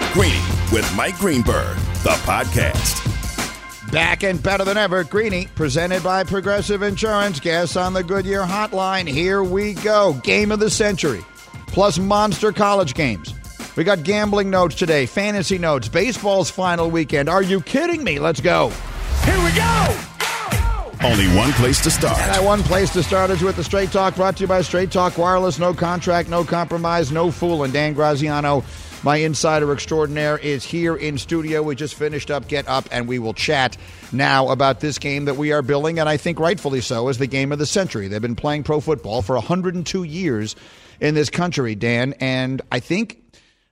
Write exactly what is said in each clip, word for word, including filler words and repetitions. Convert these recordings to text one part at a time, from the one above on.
Greeny with Mike Greenberg, the podcast. Back and better than ever, Greeny, presented by Progressive Insurance. Guests on the Goodyear Hotline. Here we go. Game of the century, plus monster college games. We got gambling notes today, fantasy notes, baseball's final weekend. Are you kidding me? Let's go. Here we go! Only one place to start. And that one place to start is with the Straight Talk, brought to you by Straight Talk Wireless. No contract, no compromise, no fooling. Dan Graziano, my insider extraordinaire, is here in studio. We just finished up Get Up, and we will chat now about this game that we are billing, and I think rightfully so, as the game of the century. They've been playing pro football for one hundred two years in this country, Dan, and I think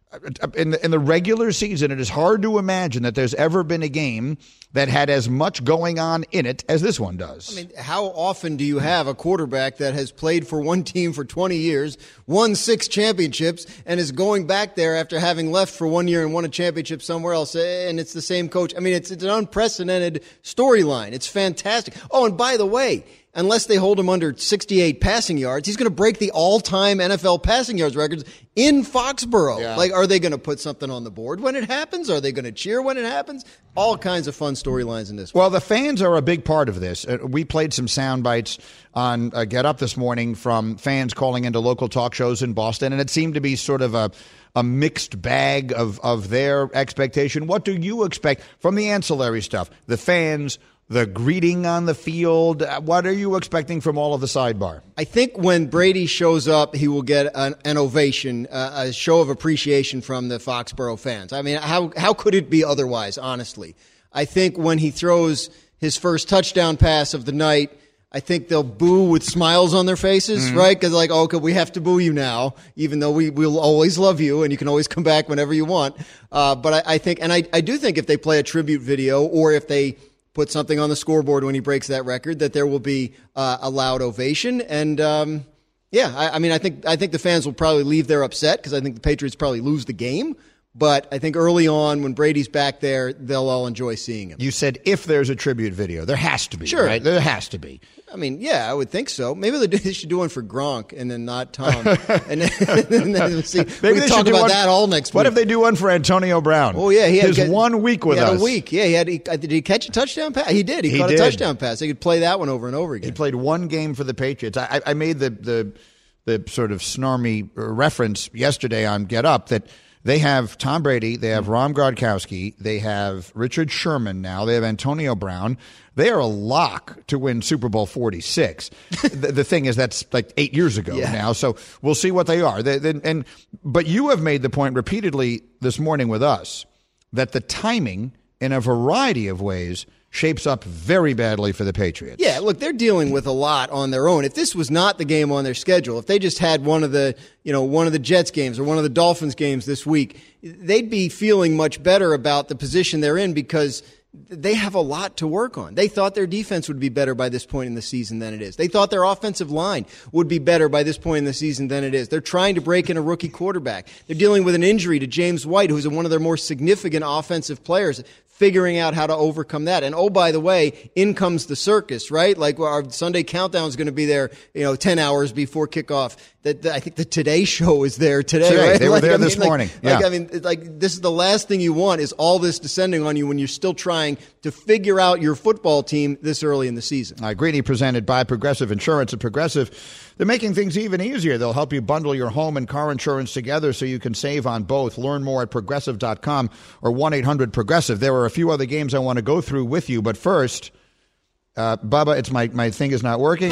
in the, in the regular season, it is hard to imagine that there's ever been a game that had as much going on in it as this one does. I mean, how often do you have a quarterback that has played for one team for twenty years, won six championships, and is going back there after having left for one year and won a championship somewhere else, and it's the same coach? I mean, it's, it's an unprecedented storyline. It's fantastic. Oh, and by the way, unless they hold him under sixty-eight passing yards, he's going to break the all-time N F L passing yards records in Foxborough. Yeah. Like, are they going to put something on the board when it happens? Are they going to cheer when it happens? All kinds of fun storylines in this one. Well, the fans are a big part of this. Uh, we played some sound bites on uh, Get Up this morning from fans calling into local talk shows in Boston, and it seemed to be sort of a a mixed bag of, of their expectation. What do you expect from the ancillary stuff? The fans, the greeting on the field. What are you expecting from all of the sidebar? I think when Brady shows up, he will get an, an ovation, uh, a show of appreciation from the Foxborough fans. I mean, how how could it be otherwise, honestly? I think when he throws his first touchdown pass of the night, I think they'll boo with smiles on their faces, mm-hmm. right? Because like, oh, okay, we have to boo you now, even though we will always love you and you can always come back whenever you want. Uh, but I, I think, and I, I do think if they play a tribute video or if they put something on the scoreboard when he breaks that record, that there will be uh, a loud ovation. And um, yeah, I, I mean, I think I think the fans will probably leave there upset because I think the Patriots probably lose the game. But I think early on, when Brady's back there, they'll all enjoy seeing him. You said if there's a tribute video. There has to be, sure. right? There has to be. I mean, yeah, I would think so. Maybe they should do one for Gronk and then not Tom. and then, and then we'll see. Maybe we they can talk should do about one, that all next what week. What if they do one for Antonio Brown? Oh, yeah. He had His get, one week with he had us. a week. Yeah, he had. He, did he catch a touchdown pass? He did. He, he caught did. a touchdown pass. They could play that one over and over again. He played one game for the Patriots. I, I made the, the, the sort of snarmy reference yesterday on Get Up that they have Tom Brady, they have Ron Gronkowski, they have Richard Sherman now, they have Antonio Brown. They are a lock to win Super Bowl forty-six. the, the thing is, that's like eight years ago yeah. now, so we'll see what they are. They, they, and But you have made the point repeatedly this morning with us that the timing, in a variety of ways, shapes up very badly for the Patriots. Yeah, look, they're dealing with a lot on their own. If this was not the game on their schedule, if they just had one of the, you know, one of the Jets games or one of the Dolphins games this week, they'd be feeling much better about the position they're in because they have a lot to work on. They thought their defense would be better by this point in the season than it is. They thought their offensive line would be better by this point in the season than it is. They're trying to break in a rookie quarterback. They're dealing with an injury to James White, who's one of their more significant offensive players, figuring out how to overcome that. And oh, by the way, in comes the circus, right? Like our Sunday countdown is going to be there, you know, ten hours before kickoff. That I think the Today Show is there today, today right? They were like, there I mean, this like, morning. Like, yeah. I mean, like this is the last thing you want is all this descending on you when you're still trying to figure out your football team this early in the season. Uh, Greeny presented by Progressive Insurance. At Progressive, they're making things even easier. They'll help you bundle your home and car insurance together so you can save on both. Learn more at Progressive dot com or one eight hundred Progressive. There are a few other games I want to go through with you, but first, uh, Bubba, it's my, my thing is not working.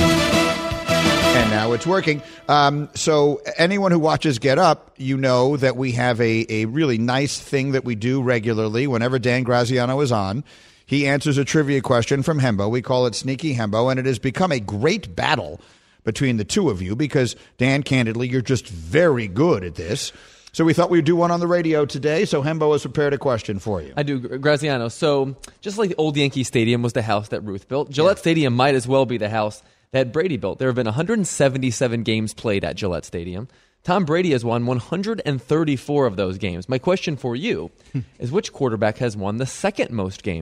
And now it's working. Um, so anyone who watches Get Up, you know that we have a, a really nice thing that we do regularly whenever Dan Graziano is on. He answers a trivia question from Hembo. We call it Sneaky Hembo, and it has become a great battle between the two of you because, Dan, candidly, you're just very good at this. So we thought we'd do one on the radio today, so Hembo has prepared a question for you. I do, Graziano. So just like the old Yankee Stadium was the house that Ruth built, Gillette yeah. Stadium might as well be the house that Brady built. There have been one hundred seventy-seven games played at Gillette Stadium. Tom Brady has won one hundred thirty-four of those games. My question for you is which quarterback has won the second most games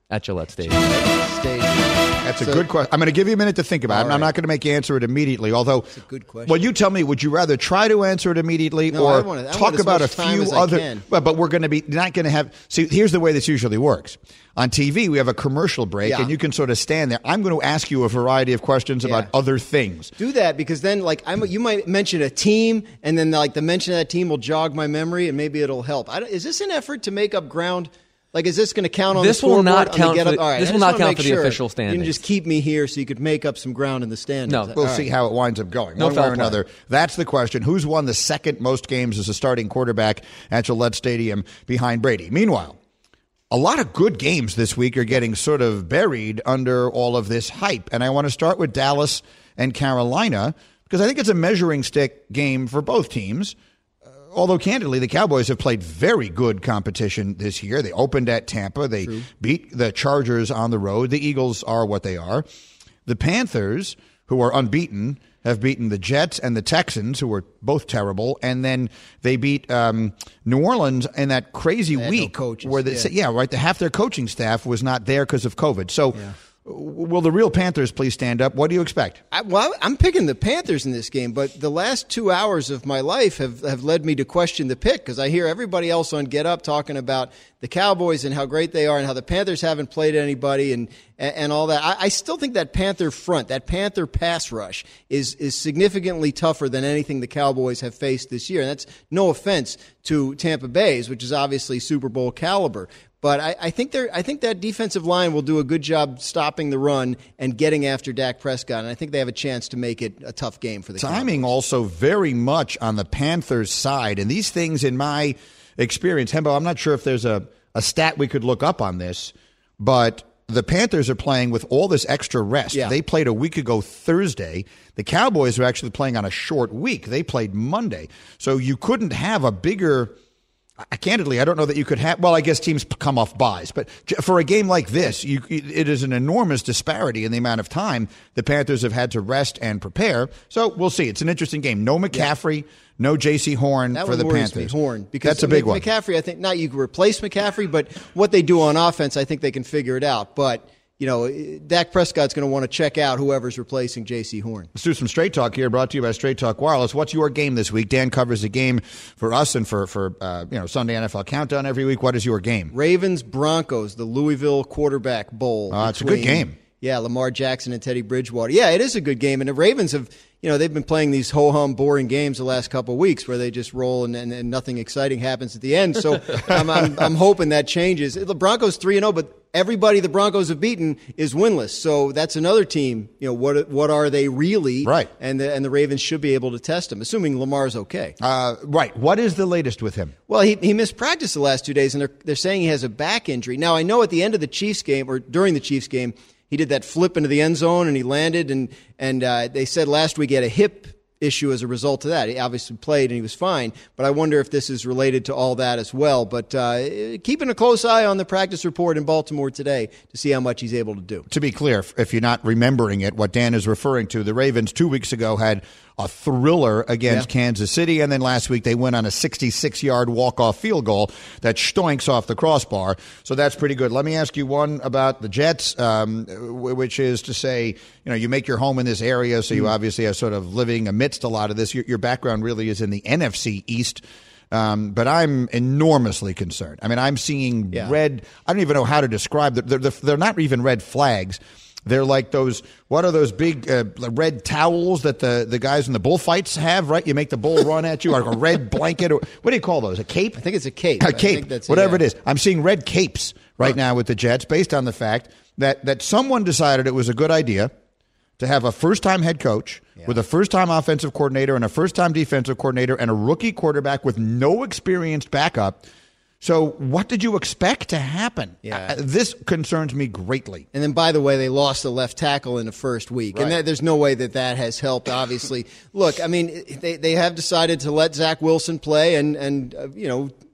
at Gillette Stadium? Stadium. That's a So- good question. I'm going to give you a minute to think about it. All and I'm right. not going to make you answer it immediately, although It's a good question. Well, you tell me, would you rather try to answer it immediately No, or I wanna- I talk want as about a much time few as I other can. Well, but we're going to be not going to have See, here's the way this usually works. On T V, we have a commercial break Yeah. and you can sort of stand there. I'm going to ask you a variety of questions about Yeah. other things. Do that because then, like, I'm, you might mention a team, and then like the mention of that team will jog my memory, and maybe it'll help. I don't, is this an effort to make up ground? Like, is this going to count on This the will scoreboard, not on count the get for up? the- All right, this I will just not wanna count make for the sure official You standings. can just keep me here so you could make up some ground in the standings. No. All We'll right. see how it winds up going. No One way foul or play. another. That's the question. Who's won the second most games as a starting quarterback at Gillette Stadium behind Brady? Meanwhile, a lot of good games this week are getting sort of buried under all of this hype. And I want to start with Dallas and Carolina because I think it's a measuring stick game for both teams. Uh, although, candidly, the Cowboys have played very good competition this year. They opened at Tampa. They True. beat the Chargers on the road. The Eagles are what they are. The Panthers, who are unbeaten, have beaten the Jets and the Texans, who were both terrible, and then they beat um, New Orleans in that crazy had no week coaches, where they yeah. said, yeah, right. The, half their coaching staff was not there because of COVID. So, w- will the real Panthers please stand up? What do you expect? I, well, I'm picking the Panthers in this game, but the last two hours of my life have, have led me to question the pick because I hear everybody else on Get Up talking about the Cowboys and how great they are and how the Panthers haven't played anybody and and, and all that. I, I still think that Panther front, that Panther pass rush, is is significantly tougher than anything the Cowboys have faced this year. And that's no offense to Tampa Bay's, which is obviously Super Bowl caliber. But I, I think they're, I think that defensive line will do a good job stopping the run and getting after Dak Prescott, and I think they have a chance to make it a tough game for the Timing Cowboys. also very much on the Panthers' side. And these things, in my experience, Hembo, I'm not sure if there's a, a stat we could look up on this, but the Panthers are playing with all this extra rest. Yeah. They played a week ago Thursday. The Cowboys are actually playing on a short week. They played Monday. So you couldn't have a bigger... I, candidly, I don't know that you could have. Well, I guess teams come off buys, but j- for a game like this, you, it is an enormous disparity in the amount of time the Panthers have had to rest and prepare. So we'll see. It's an interesting game. No McCaffrey, no J C Horn That for one the worries Panthers. me, Horn, because that's a big one. McCaffrey, I think not you can replace McCaffrey, but what they do on offense, I think they can figure it out. But you know, Dak Prescott's going to want to check out whoever's replacing J C Horn. Let's do some Straight Talk here, brought to you by Straight Talk Wireless. What's your game this week? Dan covers the game for us and for for uh, you know Sunday N F L Countdown every week. What is your game? Ravens Broncos, the Louisville Quarterback Bowl. Uh, it's a good between- game. Yeah, Lamar Jackson and Teddy Bridgewater. Yeah, it is a good game, and the Ravens have, you know, they've been playing these ho-hum, boring games the last couple of weeks where they just roll and, and, and nothing exciting happens at the end. So I'm, I'm, I'm hoping that changes. The Broncos three and zero, but everybody the Broncos have beaten is winless. So that's another team. You know, what what are they really? Right. And the, and the Ravens should be able to test them, assuming Lamar's okay. Uh, right. What is the latest with him? Well, he, he missed practice the last two days, and they're, they're saying he has a back injury. Now, I know at the end of the Chiefs game, or during the Chiefs game, he did that flip into the end zone, and he landed, and, and uh, they said last week he had a hip issue as a result of that. He obviously played, and he was fine, but I wonder if this is related to all that as well. But uh, keeping a close eye on the practice report in Baltimore today to see how much he's able to do. To be clear, if you're not remembering it, what Dan is referring to, the Ravens two weeks ago had a thriller against Yeah. Kansas City, and then last week they went on a sixty-six-yard walk-off field goal that stoinks off the crossbar. So that's pretty good. Let me ask you one about the Jets, um, w- which is to say, you know, you make your home in this area, so you obviously are sort of living amidst a lot of this. Your, your background really is in the N F C East. Um, but I'm enormously concerned. I mean, I'm seeing Yeah. red. I don't even know how to describe them. They're, they're, they're not even red flags. They're like those, what are those big uh, red towels that the, the guys in the bullfights have, right? You make the bull run at you, like a red blanket. Or, what do you call those, a cape? I think it's a cape. A I cape, think that's whatever yeah. it is. I'm seeing red capes right now with the Jets based on the fact that, that someone decided it was a good idea to have a first-time head coach Yeah. with a first-time offensive coordinator and a first-time defensive coordinator and a rookie quarterback with no experienced backup. So what did you expect to happen? Yeah. Uh, this concerns me greatly. And then, by the way, they lost the left tackle in the first week. Right. And that, there's no way that that has helped, obviously. Look, I mean, they, they have decided to let Zach Wilson play, and, and uh, you know,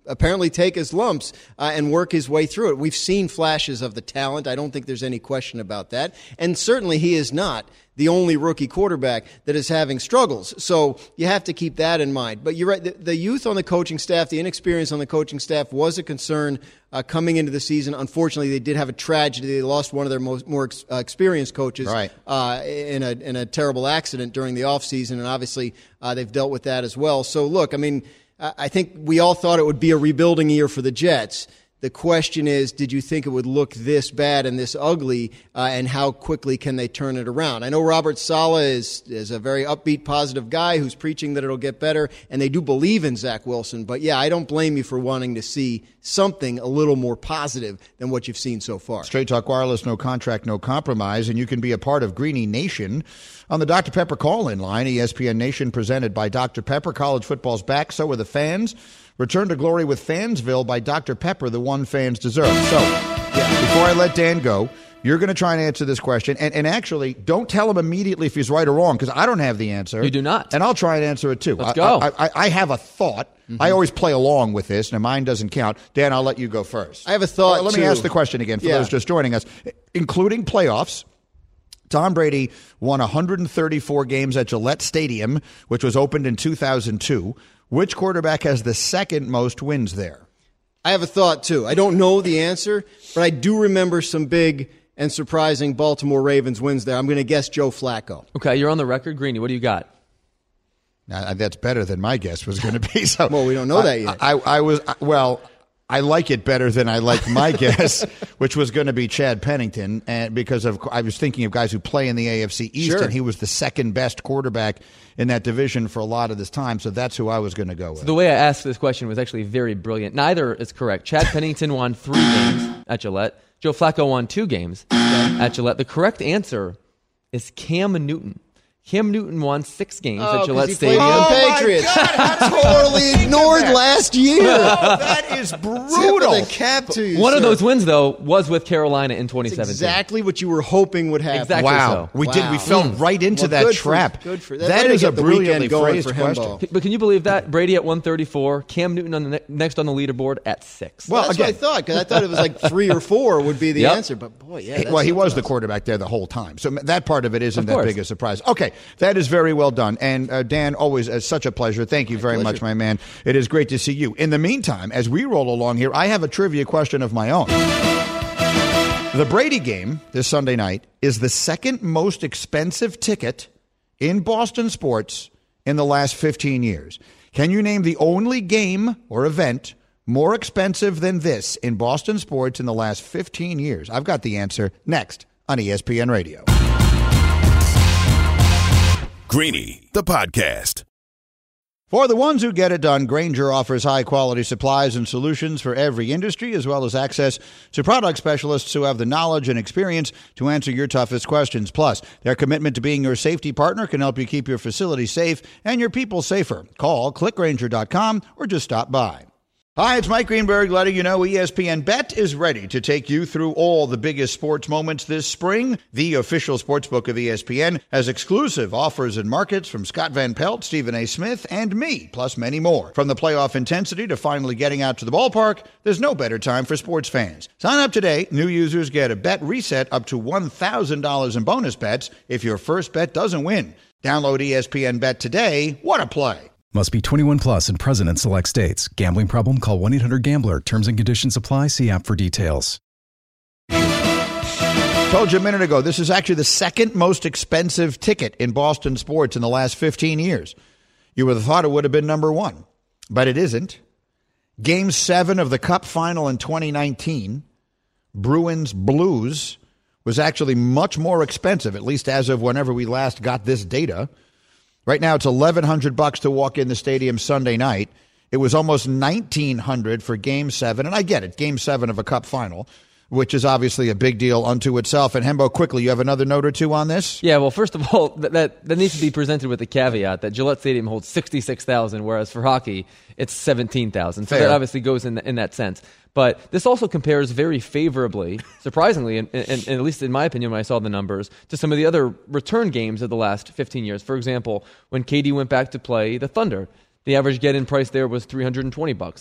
apparently take his lumps uh, and work his way through it. We've seen flashes of the talent. I don't think there's any question about that. And certainly he is not the only rookie quarterback that is having struggles. So you have to keep that in mind. But you're right. The, the youth on the coaching staff, the inexperience on the coaching staff was a concern uh, coming into the season. Unfortunately, they did have a tragedy. They lost one of their most, more ex, uh, experienced coaches right. uh, in a in a terrible accident during the offseason, and obviously uh, they've dealt with that as well. So, look, I mean, I think we all thought it would be a rebuilding year for the Jets. The question is, did you think it would look this bad and this ugly, uh, and how quickly can they turn it around? I know Robert Saleh is is a very upbeat, positive guy who's preaching that it'll get better, and they do believe in Zach Wilson. But, yeah, I don't blame you for wanting to see something a little more positive than what you've seen so far. Straight Talk Wireless, no contract, no compromise, and you can be a part of Greenie Nation on the Doctor Pepper call-in line. E S P N Nation presented by Doctor Pepper. College football's back, so are the fans. Return to glory with Fansville by Doctor Pepper, the one fans deserve. So, yeah, before I let Dan go, you're going to try and answer this question. And, and actually, don't tell him immediately if he's right or wrong, because I don't have the answer. You do not. And I'll try and answer it, too. Let's I, go. I, I, I have a thought. Mm-hmm. I always play along with this. Now, mine doesn't count. Dan, I'll let you go first. I have a thought, well, Let too. me ask the question again for yeah. those just joining us. Including playoffs, Tom Brady won one hundred thirty-four games at Gillette Stadium, which was opened in two thousand two. Which quarterback has the second most wins there? I have a thought, too. I don't know the answer, but I do remember some big and surprising Baltimore Ravens wins there. I'm going to guess Joe Flacco. Okay, you're on the record. Greenie, what do you got? Now, that's better than my guess was going to be. So, well, we don't know I, that yet. I, I was, well, I like it better than I like my guess, which was going to be Chad Pennington, and because of I was thinking of guys who play in the A F C East, sure. and he was the second best quarterback in that division for a lot of this time. So that's who I was going to go with. So the way I asked this question was actually very brilliant. Neither is correct. Chad Pennington won three games at Gillette. Joe Flacco won two games at Gillette. The correct answer is Cam Newton. Cam Newton won six games oh, at Gillette he Stadium. Oh, my Patriots. God, how did totally ignored last year. Oh, that is brutal. The cap to you, One sir. of those wins, though, was with Carolina in twenty seventeen. That's exactly what you were hoping would happen. Exactly. Wow, so. we Wow. did. We fell Mm. right into Well, that good for- trap. good for- that that better is a get the brilliantly weekend going phrased for question. Hembo. But can you believe that? Brady at one thirty-four, Cam Newton on the ne- next on the leaderboard at six. Well, That's again, what I thought, because I thought it was like three or four would be the Yep. answer. But, boy, yeah. That's well, he was the awesome. quarterback there the whole time. So that part of it isn't Of that course. big a surprise. Okay, that is very well done. And uh, Dan, always uh, such a pleasure. Thank you very pleasure. much, my man. It is great to see you. In the meantime, as we roll along here, I have a trivia question of my own. The Brady game this Sunday night is the second most expensive ticket in Boston sports in the last fifteen years. Can you name the only game or event more expensive than this in Boston sports in the last fifteen years? I've got the answer next on E S P N Radio. Greenie, the podcast. For the ones who get it done, Grainger offers high-quality supplies and solutions for every industry, as well as access to product specialists who have the knowledge and experience to answer your toughest questions. Plus, their commitment to being your safety partner can help you keep your facility safe and your people safer. Call click grainger dot com or just stop by. Hi, it's Mike Greenberg letting you know E S P N Bet is ready to take you through all the biggest sports moments this spring. The official sportsbook of E S P N has exclusive offers and markets from Scott Van Pelt, Stephen A. Smith, and me, plus many more. From the playoff intensity to finally getting out to the ballpark, there's no better time for sports fans. Sign up today. New users get a bet reset up to one thousand dollars in bonus bets if your first bet doesn't win. Download E S P N Bet today. What a play. Must be twenty-one plus and present in select states. Gambling problem? Call one eight hundred gambler. Terms and conditions apply. See app for details. Told you a minute ago, this is actually the second most expensive ticket in Boston sports in the last fifteen years. You would have thought it would have been number one, but it isn't. Game seven of the Cup final in twenty nineteen, Bruins Blues, was actually much more expensive, at least as of whenever we last got this data. Right now, it's eleven hundred bucks to walk in the stadium Sunday night. It was almost nineteen hundred for Game Seven, and I get it, Game Seven of a Cup final, which is obviously a big deal unto itself. And Hembo, quickly, you have another note or two on this? Yeah, well, first of all, that that, that needs to be presented with the caveat that Gillette Stadium holds sixty-six thousand, whereas for hockey, it's seventeen thousand. So Fair. that obviously goes in in that sense. But this also compares very favorably, surprisingly, and, and, and at least in my opinion when I saw the numbers, to some of the other return games of the last fifteen years. For example, when K D went back to play the Thunder, the average get-in price there was three hundred twenty bucks.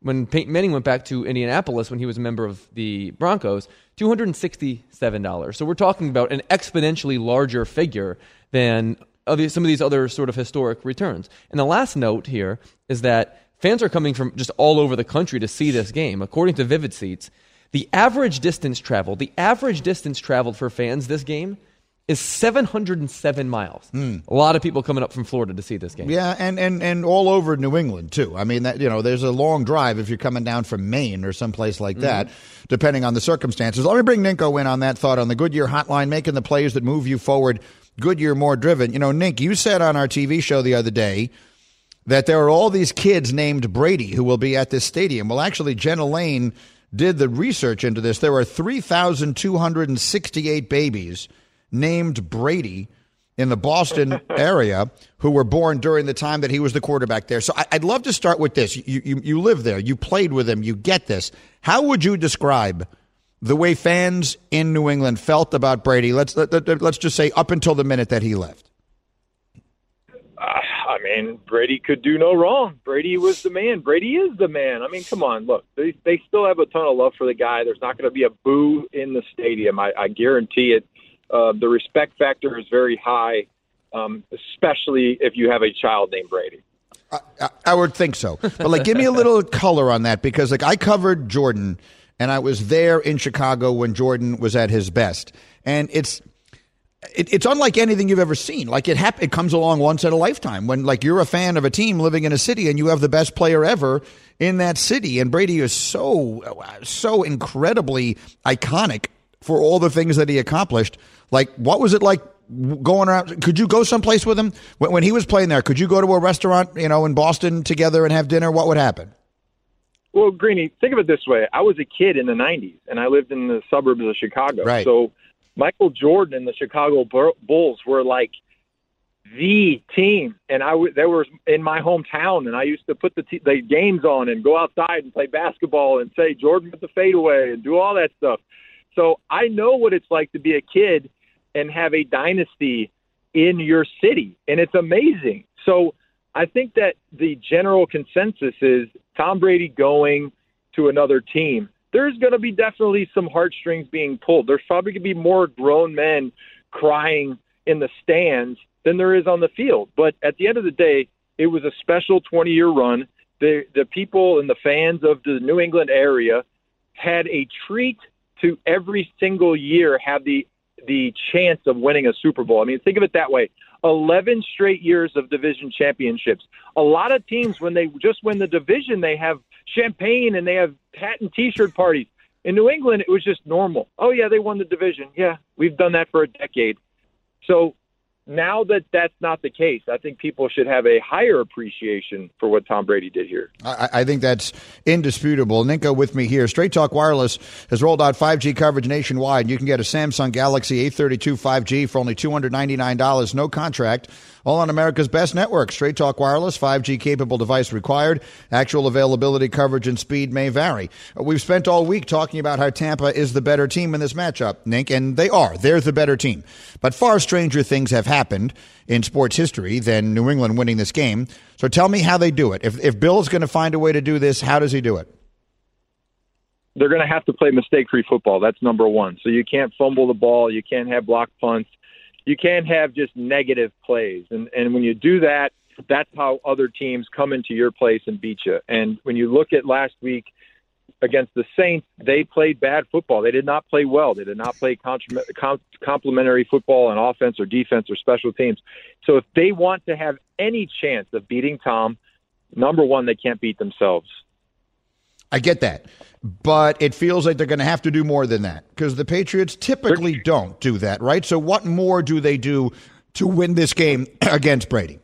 when Peyton Manning went back to Indianapolis when he was a member of the Broncos, two hundred sixty-seven dollars. So we're talking about an exponentially larger figure than some of these other sort of historic returns. And the last note here is that fans are coming from just all over the country to see this game. According to Vivid Seats, the average distance traveled, the average distance traveled for fans this game is seven hundred seven miles. Mm. A lot of people coming up from Florida to see this game. Yeah, and, and, and all over New England, too. I mean, that you know, there's a long drive if you're coming down from Maine or someplace like that, mm-hmm. depending on the circumstances. Let me bring Ninko in on that thought on the Goodyear hotline, making the plays that move you forward, Goodyear more driven. You know, Nink, you said on our T V show the other day that there are all these kids named Brady who will be at this stadium. Well, actually, Jenna Lane did the research into this. There are three thousand two hundred sixty-eight babies named Brady in the Boston area who were born during the time that he was the quarterback there. So I, I'd love to start with this. You, you, you live there. You played with him. You get this. How would you describe the way fans in New England felt about Brady? Let's let, let, let's just say up until the minute that he left. Uh, I mean, Brady could do no wrong. Brady was the man. Brady is the man. I mean, come on. Look, they, they still have a ton of love for the guy. There's not going to be a boo in the stadium. I, I guarantee it. Uh, the respect factor is very high, um, especially if you have a child named Brady. I, I, I would think so. But, like, give me a little color on that because, like, I covered Jordan, and I was there in Chicago when Jordan was at his best. And it's it, it's unlike anything you've ever seen. Like, it hap- it comes along once in a lifetime when, like, you're a fan of a team living in a city and you have the best player ever in that city. And Brady is so, so incredibly iconic for all the things that he accomplished. Like, what was it like going around? Could you go someplace with him when, when he was playing there? Could you go to a restaurant, you know, in Boston together and have dinner? What would happen? Well, Greeny, think of it this way. I was a kid in the nineties, and I lived in the suburbs of Chicago. Right. So Michael Jordan and the Chicago Bulls were like the team, and I w- they were in my hometown, and I used to put the, t- the games on and go outside and play basketball and say Jordan with the fadeaway and do all that stuff. So I know what it's like to be a kid and have a dynasty in your city, and it's amazing. So I think that the general consensus is Tom Brady going to another team. There's going to be definitely some heartstrings being pulled. There's probably going to be more grown men crying in the stands than there is on the field. But at the end of the day, it was a special twenty-year run. The, the people and the fans of the New England area had a treat to every single year have the the chance of winning a Super Bowl. I mean, think of it that way. eleven straight years of division championships. A lot of teams, when they just win the division, they have champagne and they have hat and T-shirt parties. In New England, it was just normal. Oh, yeah, they won the division. Yeah, we've done that for a decade. So now that that's not the case, I think people should have a higher appreciation for what Tom Brady did here. I, I think that's indisputable. Ninko with me here. Straight Talk Wireless has rolled out five G coverage nationwide. You can get a Samsung Galaxy A thirty-two five G for only two hundred ninety-nine dollars, no contract, all on America's best network. Straight Talk Wireless, five G capable device required. Actual availability, coverage, and speed may vary. We've spent all week talking about how Tampa is the better team in this matchup, Nink, and they are. They're the better team. But far stranger things have happened in sports history than New England winning this game. So tell me how they do it. If if Bill's going to find a way to do this, how does he do it? They're going to have to play mistake-free football. That's number one. So you can't fumble the ball. You can't have blocked punts. You can't have just negative plays. And and when you do that, that's how other teams come into your place and beat you. And when you look at last week against the Saints, they played bad football. They did not play well. They did not play complementary football on offense or defense or special teams. So if they want to have any chance of beating Tom, number one, they can't beat themselves. I get that. But it feels like they're going to have to do more than that because the Patriots typically don't do that, right? So what more do they do to win this game against Brady?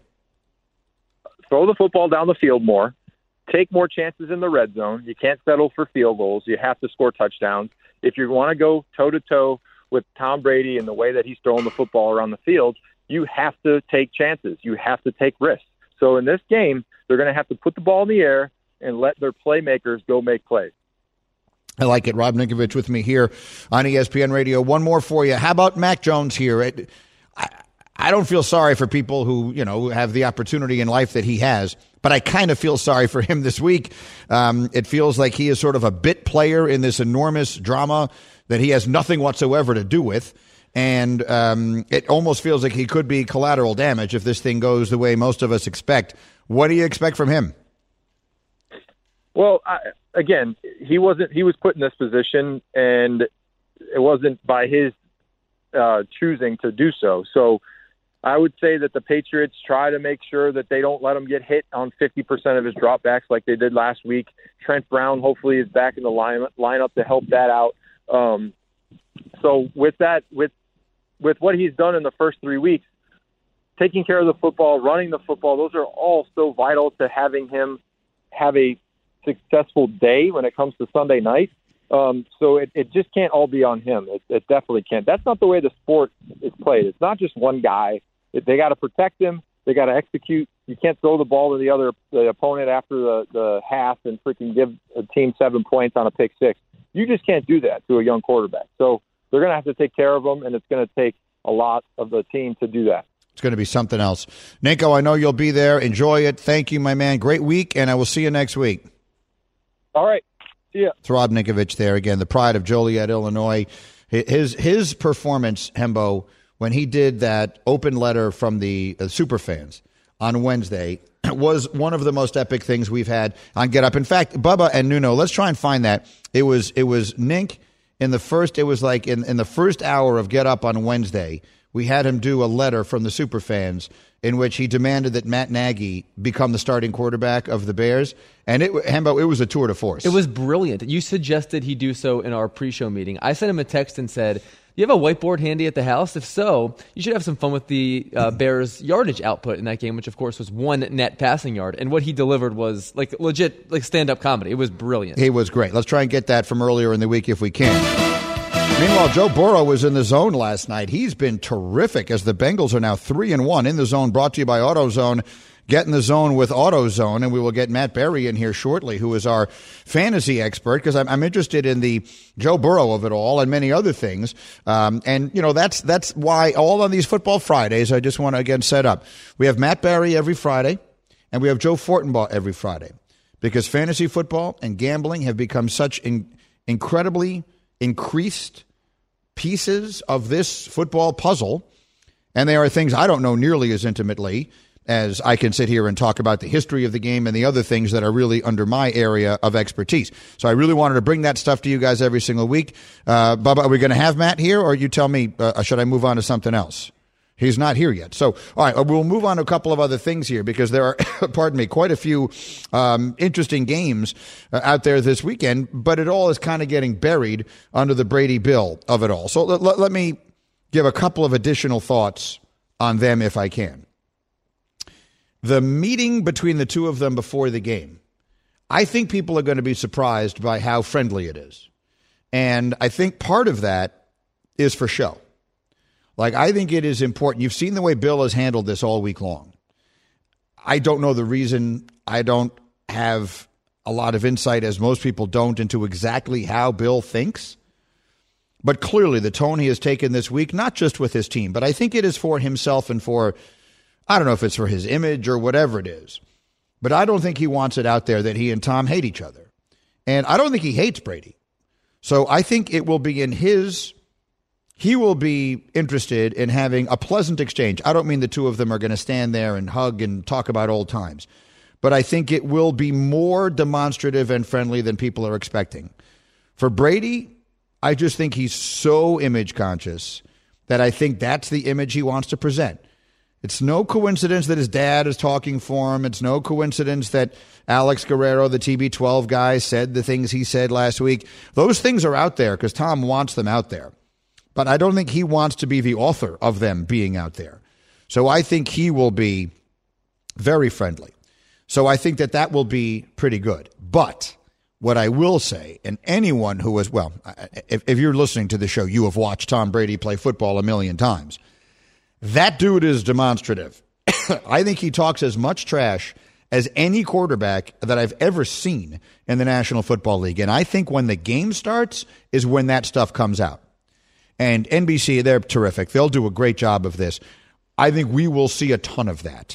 Throw the football down the field more. Take more chances in the red zone. You can't settle for field goals. You have to score touchdowns. If you want to go toe-to-toe with Tom Brady and the way that he's throwing the football around the field, you have to take chances. You have to take risks. So in this game, they're going to have to put the ball in the air and let their playmakers go make plays. I like it. Rob Ninkovich with me here on E S P N Radio. One more for you. How about Mac Jones here? It, I, I don't feel sorry for people who, you know, have the opportunity in life that he has. But I kind of feel sorry for him this week. Um, it feels like he is sort of a bit player in this enormous drama that he has nothing whatsoever to do with. And um, it almost feels like he could be collateral damage if this thing goes the way most of us expect. What do you expect from him? Well, I, again, he wasn't. He was put in this position, and it wasn't by his uh, choosing to do so. So I would say that the Patriots try to make sure that they don't let him get hit on fifty percent of his dropbacks like they did last week. Trent Brown hopefully is back in the line, lineup to help that out. Um, so with that, with with what he's done in the first three weeks, taking care of the football, running the football, those are all so vital to having him have a successful day when it comes to Sunday night. Um, so it, it just can't all be on him. It, it definitely can't. That's not the way the sport is played. It's not just one guy. It, they got to protect him. They got to execute. You can't throw the ball to the other the opponent after the, the half and freaking give a team seven points on a pick six. You just can't do that to a young quarterback. So they're going to have to take care of him, and it's going to take a lot of the team to do that. It's going to be something else. Ninko, I know you'll be there. Enjoy it. Thank you, my man. Great week, and I will see you next week. All right. See ya. It's Rob Ninkovich there again, the pride of Joliet, Illinois. His his performance, Hembo, when he did that open letter from the uh, superfans on Wednesday was one of the most epic things we've had on Get Up. In fact, Bubba and Nuno, let's try and find that. It was it was Nink in the first. It was like in, in the first hour of Get Up on Wednesday. We had him do a letter from the superfans in which he demanded that Matt Nagy become the starting quarterback of the Bears. And it, Hembo, it was a tour de force. It was brilliant. You suggested he do so in our pre-show meeting. I sent him a text and said, you have a whiteboard handy at the house? If so, you should have some fun with the uh, Bears' yardage output in that game, which, of course, was one net passing yard. And what he delivered was like legit like stand-up comedy. It was brilliant. He was great. Let's try and get that from earlier in the week if we can. Meanwhile, Joe Burrow was in the zone last night. He's been terrific as the Bengals are now three and one in the zone, brought to you by AutoZone. Get in the zone with AutoZone, and we will get Matt Berry in here shortly, who is our fantasy expert, because I'm, I'm interested in the Joe Burrow of it all and many other things. Um, and, you know, that's that's why all on these Football Fridays, I just want to, again, set up. We have Matt Berry every Friday, and we have Joe Fortenbaugh every Friday, because fantasy football and gambling have become such in, incredibly increased pieces of this football puzzle, and they are things I don't know nearly as intimately as I can sit here and talk about the history of the game and the other things that are really under my area of expertise. So I really wanted to bring that stuff to you guys every single week. Uh, Bubba, are we going to have Matt here, or you tell me, uh, should I move on to something else? He's not here yet. So, all right, we'll move on to a couple of other things here because there are, pardon me, quite a few um, interesting games uh, out there this weekend, but it all is kind of getting buried under the Brady bill of it all. So let, let, let me give a couple of additional thoughts on them if I can. The meeting between the two of them before the game, I think people are going to be surprised by how friendly it is. And I think part of that is for show. Like, I think it is important. You've seen the way Bill has handled this all week long. I don't know the reason. I don't have a lot of insight, as most people don't, into exactly how Bill thinks. But clearly the tone he has taken this week, not just with his team, but I think it is for himself and for, I don't know if it's for his image or whatever it is. But I don't think he wants it out there that he and Tom hate each other. And I don't think he hates Brady. So I think it will be in his... He will be interested in having a pleasant exchange. I don't mean the two of them are going to stand there and hug and talk about old times. But I think it will be more demonstrative and friendly than people are expecting. For Brady, I just think he's so image conscious that I think that's the image he wants to present. It's no coincidence that his dad is talking for him. It's no coincidence that Alex Guerrero, the T B twelve guy, said the things he said last week. Those things are out there because Tom wants them out there. But I don't think he wants to be the author of them being out there. So I think he will be very friendly. So I think that that will be pretty good. But what I will say, and anyone who is, well, if, if you're listening to the show, you have watched Tom Brady play football a million times. That dude is demonstrative. I think he talks as much trash as any quarterback that I've ever seen in the National Football League. And I think when the game starts is when that stuff comes out. And N B C, they're terrific. They'll do a great job of this. I think we will see a ton of that.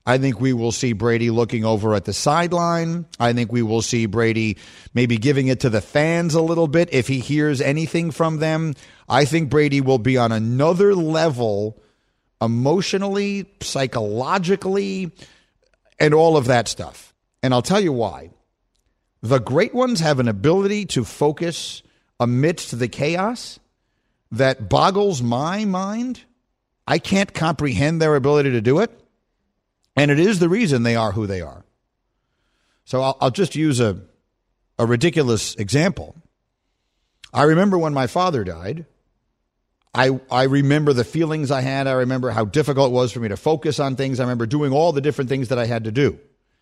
I think we will see Brady looking over at the sideline. I think we will see Brady maybe giving it to the fans a little bit if he hears anything from them. I think Brady will be on another level emotionally, psychologically, and all of that stuff. And I'll tell you why. The great ones have an ability to focus amidst the chaos that boggles my mind. I can't comprehend their ability to do it. And it is the reason they are who they are. So I'll, I'll just use a, a ridiculous example. I remember when my father died. I, I remember the feelings I had. I remember how difficult it was for me to focus on things. I remember doing all the different things that I had to do.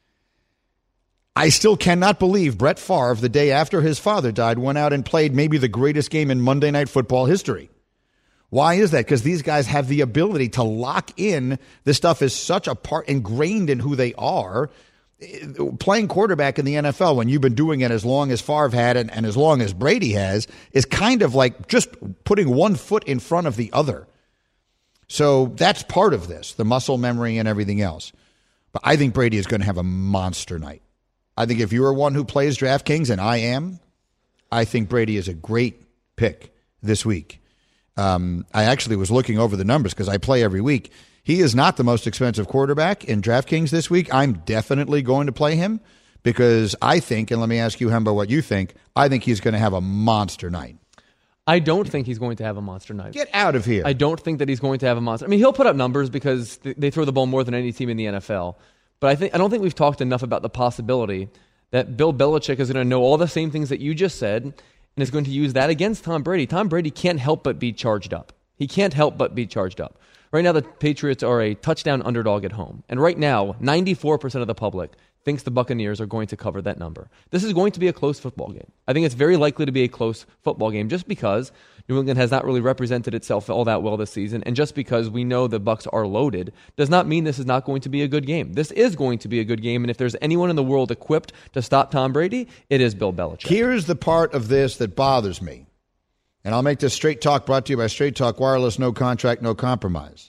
I still cannot believe Brett Favre, the day after his father died, went out and played maybe the greatest game in Monday Night Football history. Why is that? Because these guys have the ability to lock in. This stuff is such a part ingrained in who they are. Playing quarterback in the N F L, when you've been doing it as long as Favre had and, and as long as Brady has, is kind of like just putting one foot in front of the other. So that's part of this, the muscle memory and everything else. But I think Brady is going to have a monster night. I think if you're one who plays DraftKings, and I am, I think Brady is a great pick this week. Um, I actually was looking over the numbers because I play every week. He is not the most expensive quarterback in DraftKings this week. I'm definitely going to play him because I think, and let me ask you, Hembo, what you think, I think he's going to have a monster night. I don't think he's going to have a monster night. Get out of here. I don't think that he's going to have a monster. I mean, he'll put up numbers because they throw the ball more than any team in the N F L. But I think I don't think we've talked enough about the possibility that Bill Belichick is going to know all the same things that you just said and is going to use that against Tom Brady. Tom Brady can't help but be charged up. He can't help but be charged up. Right now, the Patriots are a touchdown underdog at home. And right now, ninety-four percent of the public thinks the Buccaneers are going to cover that number. This is going to be a close football game. I think it's very likely to be a close football game just because New England has not really represented itself all that well this season, and just because we know the Bucs are loaded does not mean this is not going to be a good game. This is going to be a good game, and if there's anyone in the world equipped to stop Tom Brady, it is Bill Belichick. Here's the part of this that bothers me, and I'll make this Straight Talk brought to you by Straight Talk Wireless, no contract, no compromise.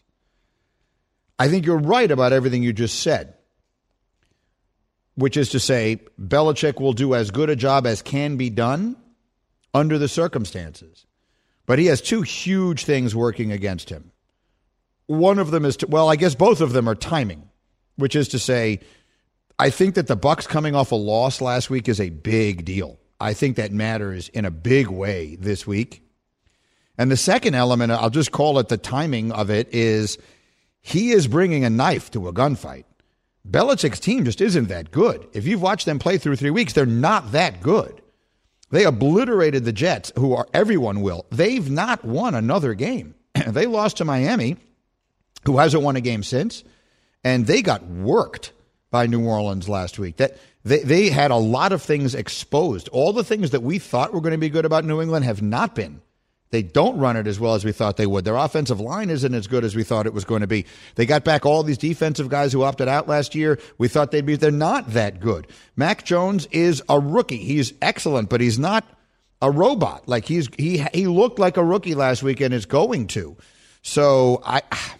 I think you're right about everything you just said, which is to say Belichick will do as good a job as can be done under the circumstances. But he has two huge things working against him. One of them is, to, well, I guess both of them are timing, which is to say, I think that the Bucs coming off a loss last week is a big deal. I think that matters in a big way this week. And the second element, I'll just call it the timing of it, is he is bringing a knife to a gunfight. Belichick's team just isn't that good. If you've watched them play through three weeks, they're not that good. They obliterated the Jets, who are everyone will. They've not won another game. They lost to Miami, who hasn't won a game since, and they got worked by New Orleans last week. That they, they had a lot of things exposed. All the things that we thought were going to be good about New England have not been. They don't run it as well as we thought they would. Their offensive line isn't as good as we thought it was going to be. They got back all these defensive guys who opted out last year. We thought they'd be. They're not that good. Mac Jones is a rookie. He's excellent, but he's not a robot. Like he's he he looked like a rookie last week and is going to. So I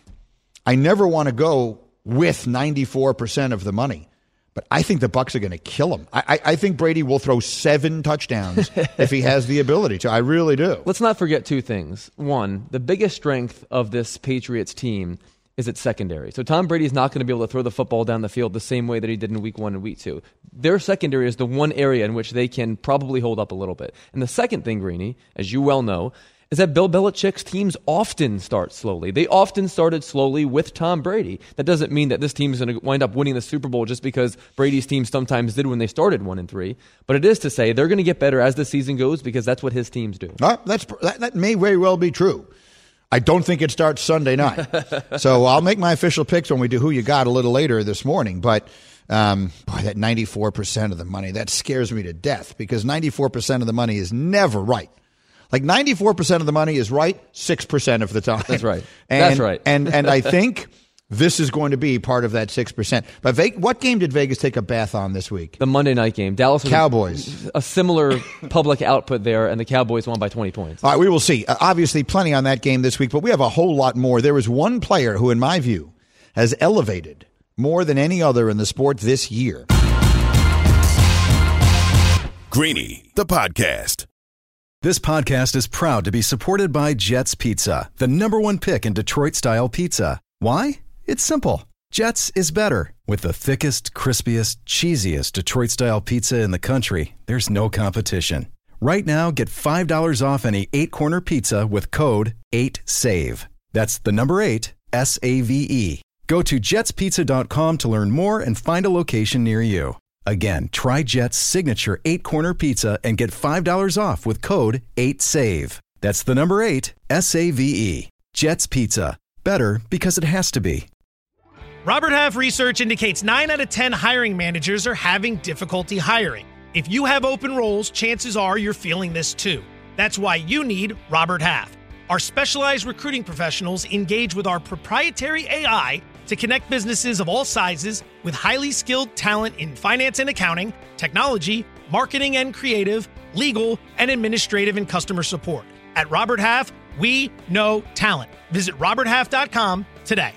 I never want to go with ninety-four percent of the money. But I think the Bucs are going to kill him. I, I, I think Brady will throw seven touchdowns if he has the ability to. I really do. Let's not forget two things. One, the biggest strength of this Patriots team is its secondary. So Tom Brady's not going to be able to throw the football down the field the same way that he did in week one and week two. Their secondary is the one area in which they can probably hold up a little bit. And the second thing, Greeny, as you well know, is that Bill Belichick's teams often start slowly. They often started slowly with Tom Brady. That doesn't mean that this team is going to wind up winning the Super Bowl just because Brady's team sometimes did when they started one and three. But it is to say they're going to get better as the season goes because that's what his teams do. Uh, that's that, that may very well be true. I don't think it starts Sunday night. So I'll make my official picks when we do Who You Got a little later this morning. But um, boy, that ninety-four percent of the money, that scares me to death because ninety-four percent of the money is never right. Like ninety-four percent of the money is right six percent of the time. That's right. And, That's right. and and I think this is going to be part of that six percent. But Ve- what game did Vegas take a bath on this week? The Monday night game. Dallas was Cowboys. A, a similar public output there, and the Cowboys won by twenty points. All right, we will see. Uh, obviously, plenty on that game this week, but we have a whole lot more. There is one player who, in my view, has elevated more than any other in the sport this year. Greeny, the podcast. This podcast is proud to be supported by Jets Pizza, the number one pick in Detroit-style pizza. Why? It's simple. Jets is better. With the thickest, crispiest, cheesiest Detroit-style pizza in the country, there's no competition. Right now, get five dollars off any eight-corner pizza with code eight save. That's the number eight, S A V E. Go to jets pizza dot com to learn more and find a location near you. Again, try Jet's signature eight-corner pizza and get five dollars off with code eight save. That's the number eight, S A V E. Jet's Pizza. Better because it has to be. Robert Half research indicates nine out of ten hiring managers are having difficulty hiring. If you have open roles, chances are you're feeling this too. That's why you need Robert Half. Our specialized recruiting professionals engage with our proprietary A I to connect businesses of all sizes with highly skilled talent in finance and accounting, technology, marketing and creative, legal, and administrative and customer support. At Robert Half, we know talent. Visit robert half dot com today.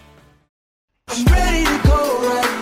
I'm ready to go right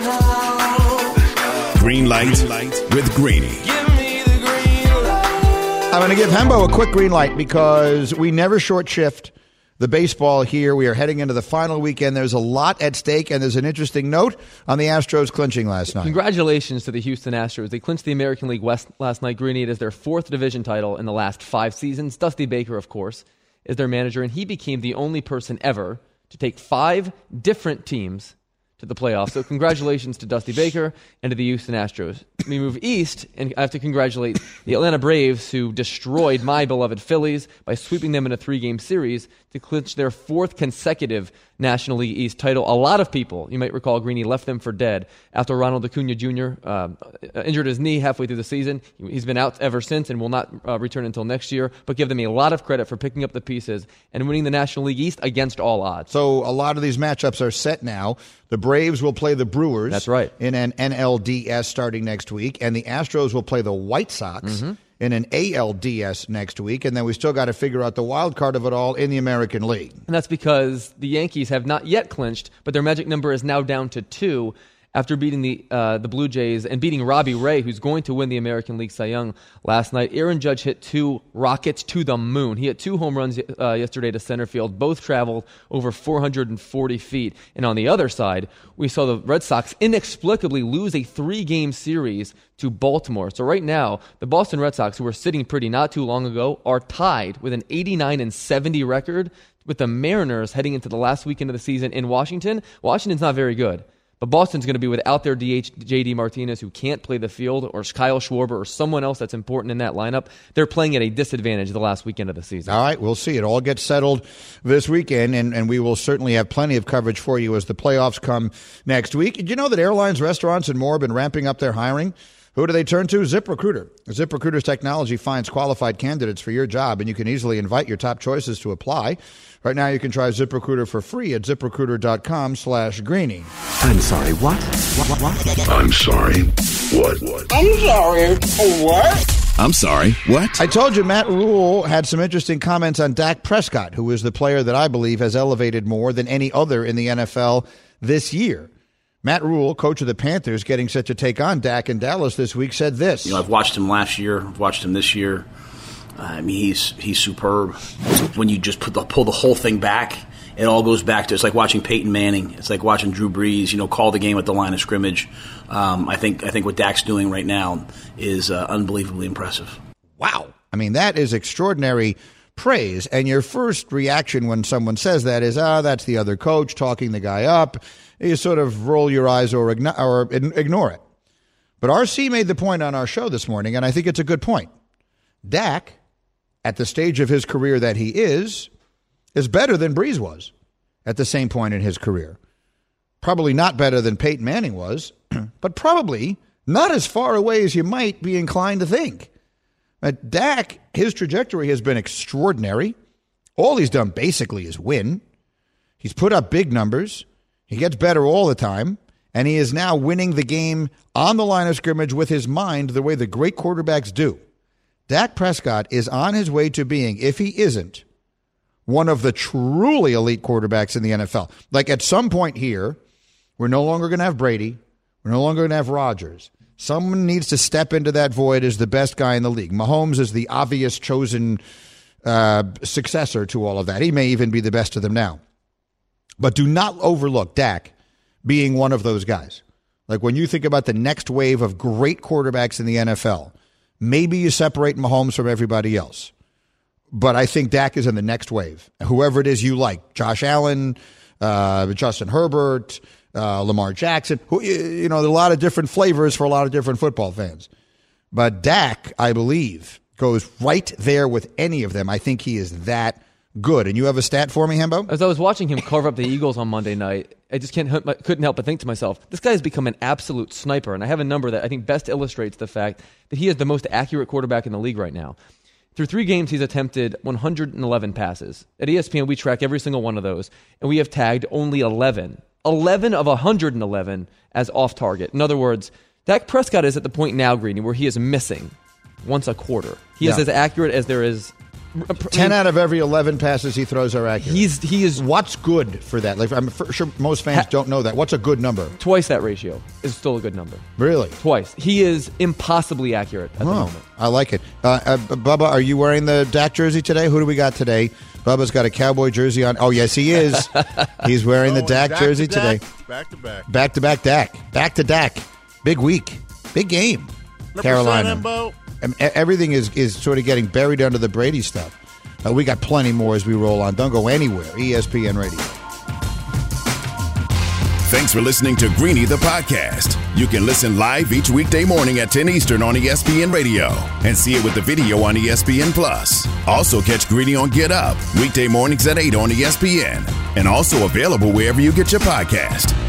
now. Green light with Greeny. Give me the green light. I'm going to give Hembo a quick green light because we never short shift the baseball here. We are heading into the final weekend. There's a lot at stake, and there's an interesting note on the Astros clinching last night. Congratulations to the Houston Astros. They clinched the American League West last night. Greeny, it is their fourth division title in the last five seasons. Dusty Baker, of course, is their manager, and he became the only person ever to take five different teams to the playoffs. So congratulations to Dusty Baker and to the Houston Astros. We move east, and I have to congratulate the Atlanta Braves, who destroyed my beloved Phillies by sweeping them in a three-game series to clinch their fourth consecutive National League East title. A lot of people, you might recall, Greeny, left them for dead after Ronald Acuna Junior Uh, injured his knee halfway through the season. He's been out ever since and will not uh, return until next year, but give them a lot of credit for picking up the pieces and winning the National League East against all odds. So a lot of these matchups are set now. The Braves will play the Brewers. That's right. In an N L D S starting next week, and the Astros will play the White Sox mm-hmm. in an A L D S next week, and then we still got to figure out the wild card of it all in the American League. And that's because the Yankees have not yet clinched, but their magic number is now down to two after beating the uh, the Blue Jays and beating Robbie Ray, who's going to win the American League Cy Young last night. Aaron Judge hit two rockets to the moon. He hit two home runs uh, yesterday to center field. Both traveled over four hundred forty feet. And on the other side, we saw the Red Sox inexplicably lose a three-game series to Baltimore. So right now, the Boston Red Sox, who were sitting pretty not too long ago, are tied with an eighty-nine and seventy record with the Mariners heading into the last weekend of the season in Washington. Washington's not very good. But Boston's going to be without their D H, J D Martinez, who can't play the field, or Kyle Schwarber, or someone else that's important in that lineup. They're playing at a disadvantage the last weekend of the season. All right, we'll see. It all gets settled this weekend, and, and we will certainly have plenty of coverage for you as the playoffs come next week. Did you know that airlines, restaurants, and more have been ramping up their hiring? Who do they turn to? ZipRecruiter. ZipRecruiter's technology finds qualified candidates for your job, and you can easily invite your top choices to apply. Right now, you can try ZipRecruiter for free at ZipRecruiter.com slash Greeny. I'm sorry, what? What, what, what? I'm sorry. What? What? I'm sorry. What? I'm sorry. What? I told you Matt Rule had some interesting comments on Dak Prescott, who is the player that I believe has elevated more than any other in the N F L this year. Matt Rule, coach of the Panthers, getting set to take on Dak in Dallas this week, said this. You know, I've watched him last year. I've watched him this year. I mean, he's he's superb. When you just put the, pull the whole thing back, it all goes back to, it's like watching Peyton Manning. It's like watching Drew Brees, you know, call the game at the line of scrimmage. Um, I think I think what Dak's doing right now is uh, unbelievably impressive. Wow. I mean, that is extraordinary praise. And your first reaction when someone says that is, ah, oh, that's the other coach talking the guy up. You sort of roll your eyes or, igno- or ignore it. But R C made the point on our show this morning, and I think it's a good point. Dak, at the stage of his career that he is, is better than Brees was at the same point in his career. Probably not better than Peyton Manning was, but probably not as far away as you might be inclined to think. But Dak, his trajectory has been extraordinary. All he's done basically is win. He's put up big numbers. He gets better all the time. And he is now winning the game on the line of scrimmage with his mind the way the great quarterbacks do. Dak Prescott is on his way to being, if he isn't, one of the truly elite quarterbacks in the N F L. Like at some point here, We're no longer going to have Brady. We're no longer going to have Rodgers. Someone needs to step into that void as the best guy in the league. Mahomes is the obvious chosen uh, successor to all of that. He may even be the best of them now. But do not overlook Dak being one of those guys. Like when you think about the next wave of great quarterbacks in the N F L, maybe you separate Mahomes from everybody else. But I think Dak is in the next wave. Whoever it is you like, Josh Allen, uh, Justin Herbert, uh, Lamar Jackson. Who, you know, there are a lot of different flavors for a lot of different football fans. But Dak, I believe, goes right there with any of them. I think he is that good. And you have a stat for me, Hembo? As I was watching him carve up the Eagles on Monday night, I just can't couldn't help but think to myself, this guy has become an absolute sniper. And I have a number that I think best illustrates the fact that he is the most accurate quarterback in the league right now. Through three games, he's attempted one hundred eleven passes. At E S P N, we track every single one of those, and we have tagged only eleven. eleven of one hundred eleven as off target. In other words, Dak Prescott is at the point now, Greeny, where he is missing once a quarter. He yeah. is as accurate as there is. Ten out of every eleven passes he throws are accurate. He's he is. What's good for that? Like I'm sure most fans ha- don't know that. What's a good number? Twice that ratio is still a good number. Really? Twice. He is impossibly accurate at oh, the moment. I like it. Uh, uh, Bubba, are you wearing the Dak jersey today? Who do we got today? Bubba's got a Cowboy jersey on. Oh yes, he is. He's wearing oh, the Dak jersey to today. Back to back. Back to back Dak. Back to Dak. Big week. Big game. Carolina. And everything is is sort of getting buried under the Brady stuff. Uh, we got plenty more as we roll on. Don't go anywhere. E S P N Radio. Thanks for listening to Greeny the podcast. You can listen live each weekday morning at ten Eastern on E S P N Radio and see it with the video on E S P N Plus. Also catch Greeny on Get Up weekday mornings at eight on E S P N and also available wherever you get your podcast.